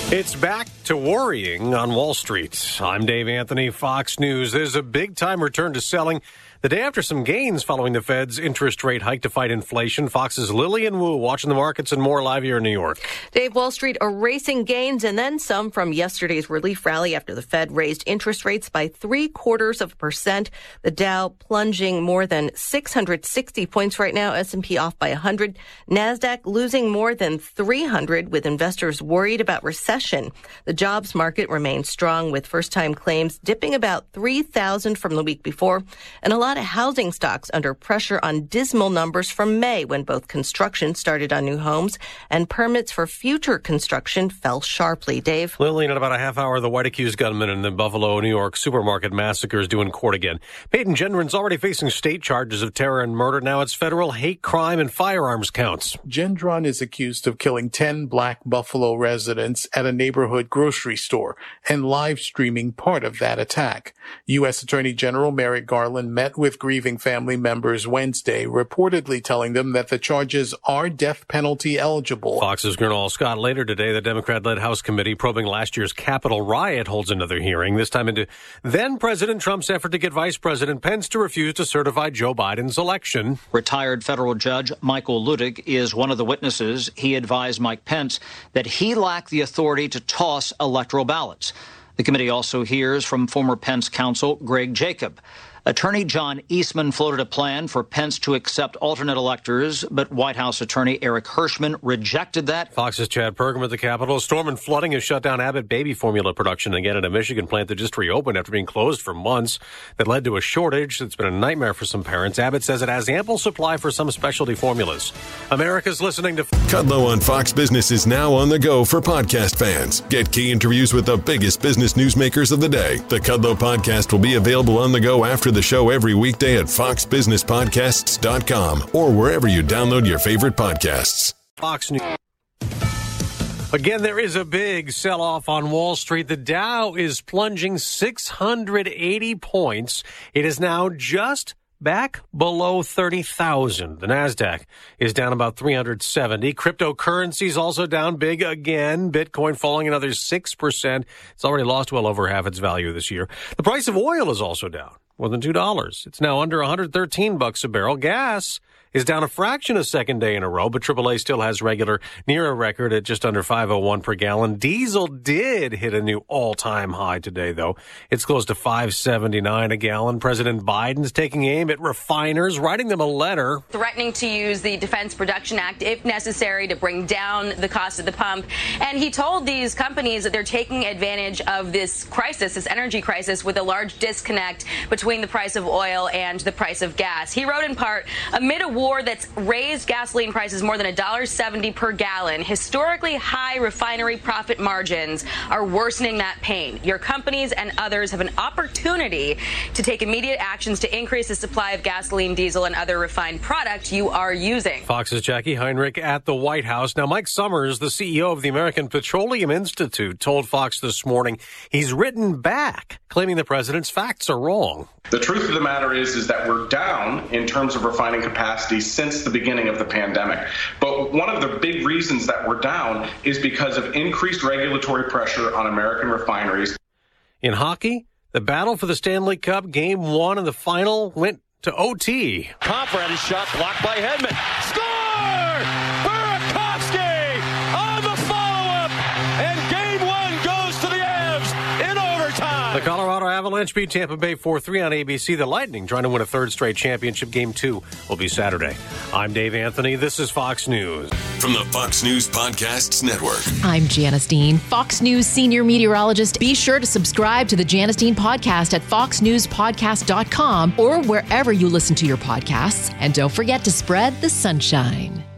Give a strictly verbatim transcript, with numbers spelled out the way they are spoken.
It's back to worrying on Wall Street. I'm Dave Anthony, Fox News. There's a big-time return to selling the day after some gains following the Fed's interest rate hike to fight inflation. Fox's Lillian Wu watching the markets and more live here in New York. Dave, Wall Street erasing gains and then some from yesterday's relief rally after the Fed raised interest rates by three quarters of a percent. The Dow plunging more than six hundred sixty points right now. S and P off by one hundred. NASDAQ losing more than three hundred with investors worried about recession. The jobs market remains strong with first-time claims dipping about three thousand from the week before. And a lot of housing stocks under pressure on dismal numbers from May when both construction started on new homes and permits for future construction fell sharply. Dave? Lillian, in about a half hour, the white accused gunman in the Buffalo, New York supermarket massacre is due in court again. Peyton Gendron's already facing state charges of terror and murder. Now it's federal hate crime and firearms counts. Gendron is accused of killing ten black Buffalo residents at a neighborhood grocery store and live streaming part of that attack. U S Attorney General Merrick Garland met with grieving family members Wednesday, reportedly telling them that the charges are death penalty eligible. Fox's Gernal Scott. Later today, the Democrat-led House committee probing last year's Capitol riot holds another hearing, this time into then-President Trump's effort to get Vice President Pence to refuse to certify Joe Biden's election. Retired federal judge Michael Luttig is one of the witnesses. He advised Mike Pence that he lacked the authority to toss electoral ballots. The committee also hears from former Pence counsel Greg Jacob. Attorney John Eastman floated a plan for Pence to accept alternate electors, but White House attorney Eric Hirschman rejected that. Fox's Chad Pergam at the Capitol. Storm and flooding has shut down Abbott baby formula production again at a Michigan plant that just reopened after being closed for months. That led to a shortage that's been a nightmare for some parents. Abbott says it has ample supply for some specialty formulas. America's listening to Kudlow on Fox Business is now on the go for podcast fans. Get key interviews with the biggest business newsmakers of the day. The Kudlow podcast will be available on the go after the show every weekday at fox business podcasts dot com or wherever you download your favorite podcasts. Fox News. Again, there is a big sell-off on Wall Street. The Dow is plunging six hundred eighty points. It is now just back below thirty thousand. The NASDAQ is down about three hundred seventy. Cryptocurrencies also down big again. Bitcoin falling another six percent. It's already lost well over half its value this year. The price of oil is also down more than two dollars. It's now under one hundred thirteen bucks a barrel. Gas is down a fraction a second day in a row, but triple A still has regular near a record at just under five oh one per gallon. Diesel did hit a new all-time high today, though. It's close to five seventy-nine a gallon. President Biden's taking aim at refiners, writing them a letter. Threatening to use the Defense Production Act, if necessary, to bring down the cost of the pump. And he told these companies that they're taking advantage of this crisis, this energy crisis, with a large disconnect between the price of oil and the price of gas. He wrote in part, amid a war that's raised gasoline prices more than one dollar seventy per gallon, historically high refinery profit margins are worsening that pain. Your companies and others have an opportunity to take immediate actions to increase the supply of gasoline, diesel, and other refined products you are using. Fox's Jackie Heinrich at the White House. Now, Mike Summers, the C E O of the American Petroleum Institute, told Fox this morning he's written back, claiming the president's facts are wrong. The truth of the matter is, is that we're down in terms of refining capacity since the beginning of the pandemic. But one of the big reasons that we're down is because of increased regulatory pressure on American refineries. In hockey, the battle for the Stanley Cup, game one of the final went to O T. Pamfret shot blocked by Hedman. Score! Burakovsky on the follow-up, and game one goes to the Avs in overtime. The Colorado Avalanche beat Tampa Bay four three on A B C. The Lightning trying to win a third straight championship. Game two will be Saturday. I'm Dave Anthony. This is Fox News. From the Fox News Podcasts Network. I'm Janice Dean, Fox News senior meteorologist. Be sure to subscribe to the Janice Dean podcast at fox news podcast dot com or wherever you listen to your podcasts. And don't forget to spread the sunshine.